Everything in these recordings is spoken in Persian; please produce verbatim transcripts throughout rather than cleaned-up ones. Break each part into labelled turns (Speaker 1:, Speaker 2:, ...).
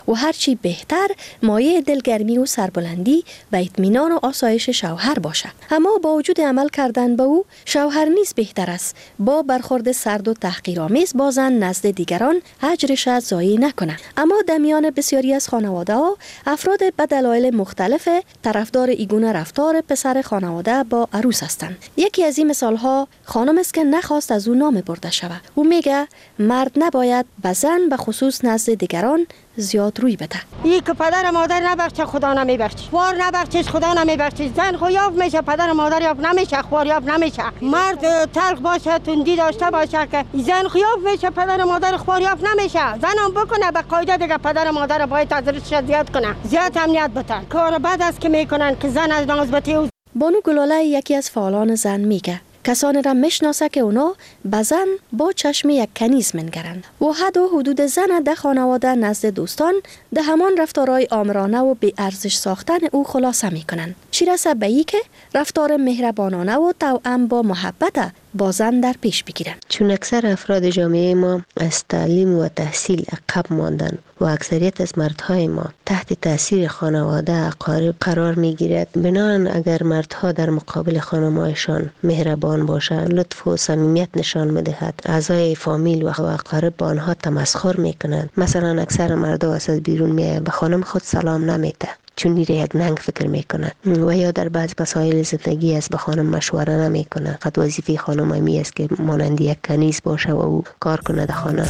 Speaker 1: و هرچی بهتر مایه دلگرمی و سربلندی و اطمینان و آسایش شوهر باشد. اما با وجود عمل کردن به او، شوهر نیز بهتر است با برخورد سرد و تحقیرآمیز با زن نزد دیگران اجرش را ضایع نکند. اما در میان بسیاری از خانواده ها، افراد به دلایل مختلف طرفدار ایگونه رفتار پسر خانواده با عروس هستند. یکی از این مثال ها خانم است که نخواست از او نام برده شود. او میگه مرد نباید به زن به خصوص نزد دیگران زیاد روی بده.
Speaker 2: این که پدر مادر نبخشه خدا نمیبخشه، خوار نبخشه خدا نمیبخشه. زن خو یاف میشه، پدر مادر یاف نمیشه، خوار یاف نمیشه. مرد تلخ باشه، تندی داشته باشه که زن خو یاف میشه، پدر مادر خوار یاف نمیشه. زن هم بکنه به قاعده دیگه پدر مادر باید ازش زیاد کنه، زیاد امنیت بده. کار بد است که میکنن که زن از نازبتی.
Speaker 1: بانو گلاله یکی از فعالان زن میگه کسانی را میشناسه که اونا به زن با چشم یک کنیز منگرند و حد و حدود زن در خانواده نزد دوستان ده همان رفتارهای آمرانه و بی ارزش ساختن او خلاصه میکنند. چی رسه به ای که رفتار مهربانانه و توأم با محبت با زن در پیش بگیرن.
Speaker 3: چون اکثر افراد جامعه ما از تعلیم و تحصیل عقب ماندن و اکثریت از مردهای ما تحت تاثیر خانواده اقارب قرار می گیرد، بنابراین اگر مردها در مقابل خانمایشان مهربان باشند، لطف و صمیمیت نشان میدهد، اعضای فامیل و اقارب با آنها تمسخر میکنند. مثلا اکثر مردها از بیرون میآیند به خانم خود سلام نمیده چون میره یک ننگ فکر میکنه و یا در بعض مسائل زندگی از به خانم مشوره نمیکنه. فقط وظیفه خانم همی است که مانند یک کنیز باشه و او کار کنه در خانه.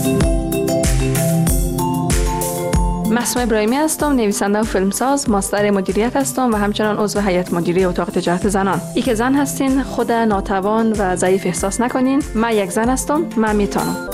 Speaker 4: معصومه ابراهیمی هستم، نویسنده و فیلمساز، ماستر مدیریت هستم و همچنان عضو هیئت مدیره اتاق تجارت زنان. ای که زن هستین خود ناتوان و ضعیف احساس نکنین. من یک زن هستم، من میتونم.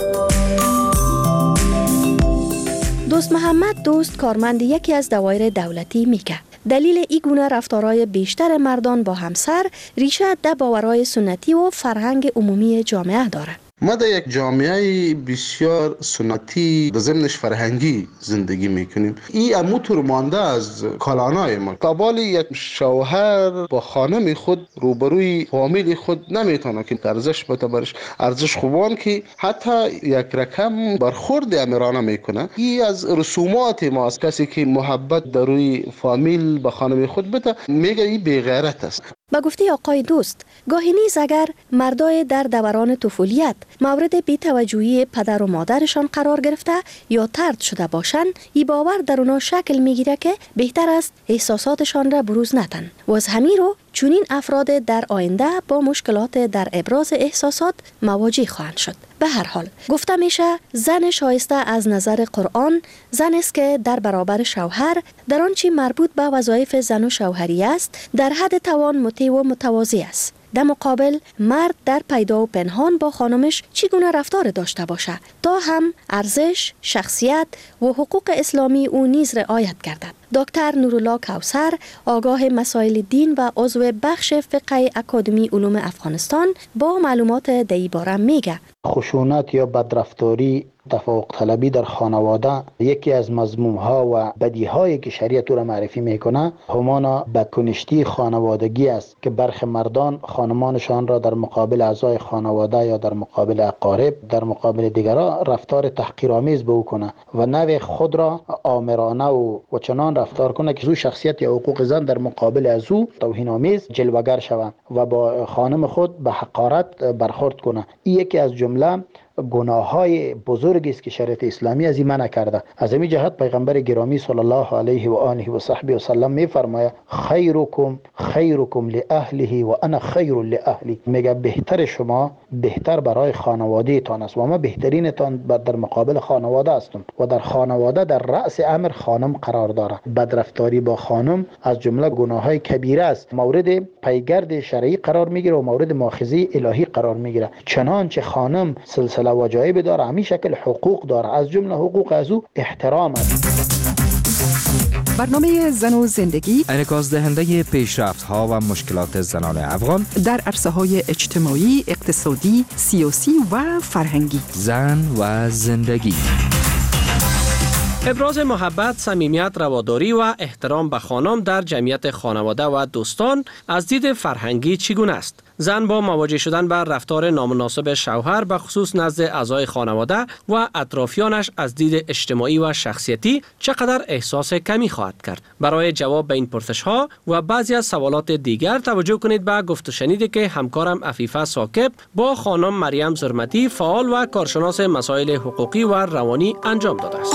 Speaker 1: دوست محمد دوست کارمند یکی از دوایر دولتی میگه دلیل این گونه رفتارهای بیشتر مردان با همسر ریشه در باورهای سنتی و فرهنگ عمومی جامعه داره.
Speaker 5: ما در یک جامعه بسیار سنتی و ضمنش فرهنگی زندگی میکنیم. این اموتور مانده از کلانای ما. قبال یک شوهر با خانم خود روبروی فامیل خود نمیتونه که ارزش بده برش، ارزش خوبان که حتی یک رقم برخورد امیرانه میکنه. این از رسومات ماست. کسی که محبت در روی فامیل با خانم خود بده میگه این بی‌غیرت است.
Speaker 1: با گفته آقای دوست، گاهی نیز اگر مردای در دوران طفولیت مورد بی‌توجهی پدر و مادرشان قرار گرفته یا طرد شده باشند، این باور در اونا شکل میگیره که بهتر است احساساتشان را بروز ندن و از همین رو چنین افراد در آینده با مشکلات در ابراز احساسات مواجه خواهند شد. به هر حال گفته میشه زن شایسته از نظر قرآن زن است که در برابر شوهر در آنچه مربوط به وظایف زن و شوهری است در حد توان مطیع و متواضع است. در مقابل مرد در پیدا و پنهان با خانمش چگونه رفتار داشته باشه تا هم ارزش، شخصیت و حقوق اسلامی او نیز رعایت گردد. دکتر نورالله کوثر، آگاه مسائل دین و عضو بخش فقه اکادمی علوم افغانستان، با معلومات در این باره میگه
Speaker 6: خشونت یا بدرفتاری، تفوق طلبی در خانواده یکی از مذموم‌ها و بدیهایی که شریعت او را معرفی میکنه همان بدکنشتی خانوادگی است که برخی مردان خانمانشان را در مقابل اعضای خانواده یا در مقابل اقارب در مقابل دیگران رفتار تحقیرآمیز به او کنه و نوع خود را آمرانه و و چنان رفتار کنه که او شخصیت یا حقوق زن در مقابل از او توهین‌آمیز جلوگر شود و با خانم خود به حقارت برخورد کنه. این یکی از جمله گناه‌های بزرگی است که شریعت اسلامی از این منع کرده. از این جهت پیغمبر گرامی صلی الله علیه و آله و صحبه و سلم می‌فرماید خیرکم خیرکم لاهله و انا خیر لاهلی. میگه بهتر شما بهتر برای خانواده تان است و ما بهترین تان در مقابل خانواده هستم و در خانواده در رأس امر خانم قرار داره. بدرفتاری با خانم از جمله گناه‌های کبیره است، مورد پیگرد شرعی قرار میگیره و مورد مؤاخذه الهی قرار میگیره. چنانچه خانم سلسله واجب داره، همین شکل حقوق داره، از جمله حقوق از او احترام است.
Speaker 7: برنامه زن و زندگی
Speaker 8: انعکاس دهنده پیشرفت‌ها و مشکلات زنان افغان
Speaker 7: در عرصه‌های اجتماعی، اقتصادی، سیاسی و فرهنگی.
Speaker 8: زن و زندگی.
Speaker 9: ابراز محبت، صمیمیت، رواداری و احترام به خانم در جمعیت خانواده و دوستان از دید فرهنگی چگونه است؟ زن با مواجه شدن با رفتار نامناسب شوهر به خصوص نزد اعضای خانواده و اطرافیانش از دید اجتماعی و شخصیتی چقدر احساس کمی خواهد کرد؟ برای جواب به این پرسش ها و بعضی از سوالات دیگر توجه کنید به گفت و شنیدی که همکارم عفیفه ثاقب با خانم مریم زرمتی، فعال و کارشناس مسائل حقوقی و روانی انجام داده است.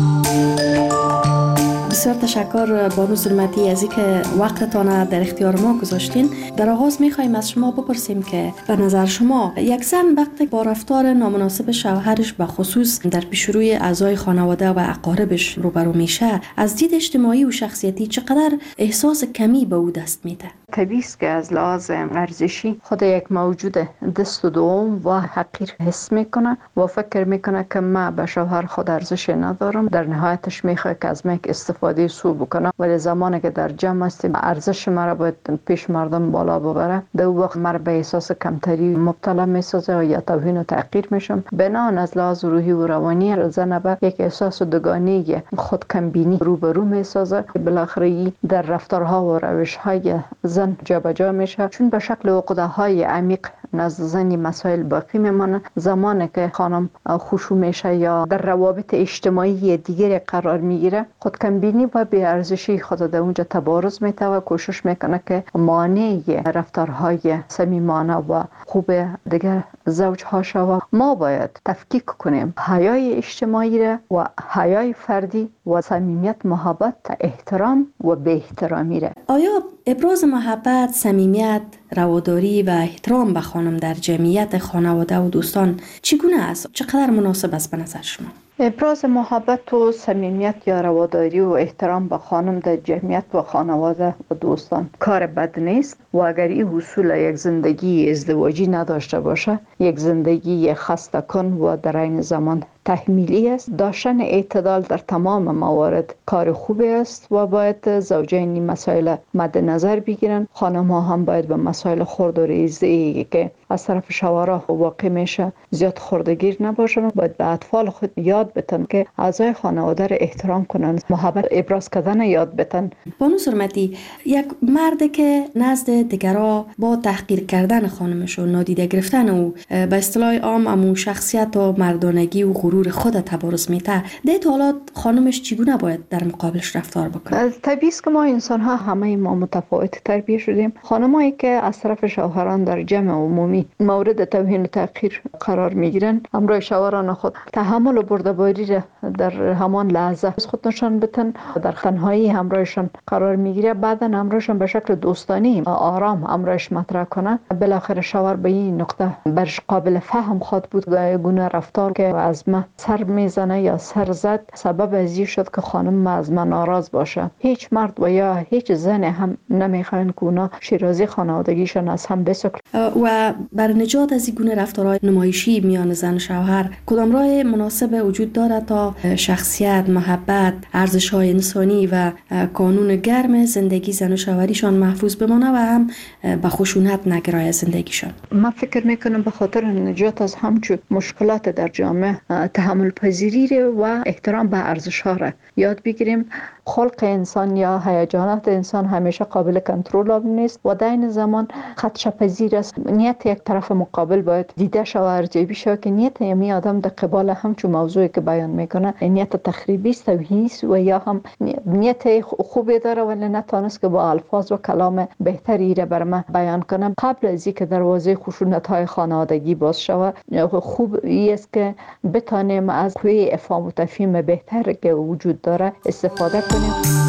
Speaker 1: بسیار تشکر بانو زرمتی از اینکه وقتتان در اختیار ما گذاشتین. در آغاز میخوایم از شما بپرسیم که به نظر شما یک زن وقتی با رفتار نامناسب شوهرش به خصوص در پیشروی اعضای خانواده و اقاربش روبرو میشه، از دید اجتماعی و شخصیتی چقدر احساس کمی به او دست میده؟
Speaker 10: طبیعی است که از لحاظ ارزشی خود یک موجود دست و دوم و حقیر حس میکنه و فکر میکنه که من به شوهر خود ارزش ندارم. در نهایتش میخواد که از من استفاده سو بکنه، ولی زمانی که در جمع هستیم ارزش مرا باید پیش مردم بالا ببره، در وقت مرا به احساس کمتری مبتلا میسازه و یا توهین و تحقیر میشم. بنابراین از لحاظ روحی و روانی زن به یک احساس دوگانگی خود کمبینی روبرو میسازه. بالاخره در رفتارها و روشهای زن جابجا میشه، چون به شکل عقده‌های عمیق نزد زنی مسائل باقی میمانه. زمانی که خانم خشوع میشه یا در روابط اجتماعی دیگری قرار میگیره، خود کمبینی و بی ارزشی خود در اونجا تبارز میته و کوشش میکنه که مانع رفتارهای صمیمانه و خوب دیگر زوجها شود. ما باید تفکیک کنیم حیای اجتماعی را و حیای فردی و صمیمیت، محبت، احترام و بی احترامی را.
Speaker 1: آیا ابراز محبت، صمیمیت، رواداری و احترام به خانم در جمعیت خانواده و دوستان چگونه است؟ چقدر مناسب است به نظر شما؟
Speaker 10: ابراز محبت و صمیمیت یا رواداری و احترام به خانم در جمعیت و خانواده و دوستان کار بد نیست و اگر این حصول یک زندگی ازدواجی نداشته باشه، یک زندگی خسته کن و در این زمان تحمیلی است. داشتن اعتدال در تمام موارد کار خوبی است و باید زوجین مسائل مد نظر بگیرن. خانم ها هم باید به مسائل خرد و ریزی که از طرف شوهرها واقع میشه زیاد خردگیر نباشن. باید به اطفال خود یاد بتن که اعضای خانواده را احترام کنن، محبت ابراز کردن یاد بتن.
Speaker 1: بانو زرمتی، یک مرد که نزد دیگرها با تحقیر کردن خانمش و نادیده گرفتن او به اصطلاح عام امو شخصیت و مردانگی و غرور خود تبارز میته، در حالات خانمش چگونه باید در مقابلش رفتار بکنه؟
Speaker 10: طبیعی است که ما انسان ها همه ما متفاوت تربیت شدیم. خانمایی که از طرف شوهران در جمع عمومی مورد توهین و تحقیر قرار میگیرن، همراه شوهران خود تحمل و بردباری را در همان لحظه از خود نشان بدن، در تنهایی همراهشان قرار میگیره، بعدا همراهشان به شکل دوستانی آرام همراهش مطرح کنه. بالاخره شوهر به این نقطه برش قابل فهم خود بود که گونه رفتار که از من سر میزنه یا سر زد سبب از این شد که خانم از من ناراض باشه. هیچ مرد و یا هیچ زن هم نمیخواین که اونا شیرازی خانوادگیشان از هم بسکل.
Speaker 1: و بر نجات از این گونه رفتارهای نمایشی میان زن و شوهر کدام راه مناسب وجود داره تا شخصیت، محبت، ارزش‌های انسانی و قانون گرم زندگی زن و شوهریشان محفوظ بمانه و هم به خشونت نگرای زندگیشان؟
Speaker 10: من فکر میکنم به خاطر نجات از همچون مشکلات در جامعه تحمل پذیری و احترام به ارزش‌ها را یاد بگیریم. خلق انسان یا هیجانات انسان همیشه قابل کنترل نیست و در این زمان خدشه پذیر است. نیت یک طرف مقابل باید دیده شود و ارزیابی شود که نیت یمی آدم در قبال همچون موضوعی که بیان میکنه نیت تخریبی است، توهینی است و یا هم نیت خوبی داره ولی نتونست که با الفاظ و کلام بهتری را بر من بیان کنم. قبل از اینکه دروازه خشونت‌های خانوادگی باز شود، خوب است که بتانیم از قوه افهام و تفهیم بهتر که وجود داره استفاده کنیم.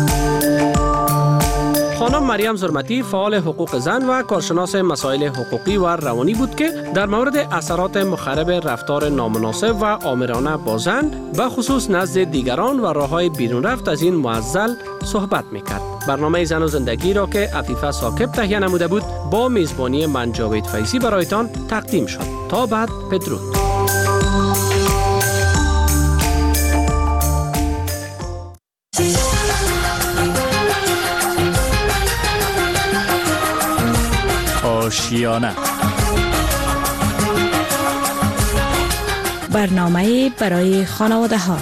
Speaker 9: خانم مریم زرمتی، فعال حقوق زن و کارشناس مسائل حقوقی و روانی بود که در مورد اثرات مخرب رفتار نامناسب و آمرانه با زن به خصوص نزد دیگران و راههای بیرون رفت از این معضل صحبت میکرد. برنامه زن و زندگی را که عفیفه ثاقب تهیه نموده بود با میزبانی من جاوید فیضی برایتان تقدیم شد. تا بعد، بدرود.
Speaker 11: آشیانه،
Speaker 12: برنامه برای خانواده ها.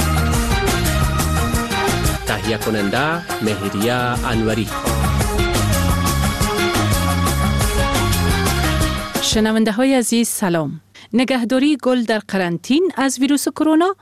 Speaker 9: تهیه کننده مهریه انوری.
Speaker 12: شنونده های عزیز سلام. نگهداری گل در قرنطین از ویروس کرونا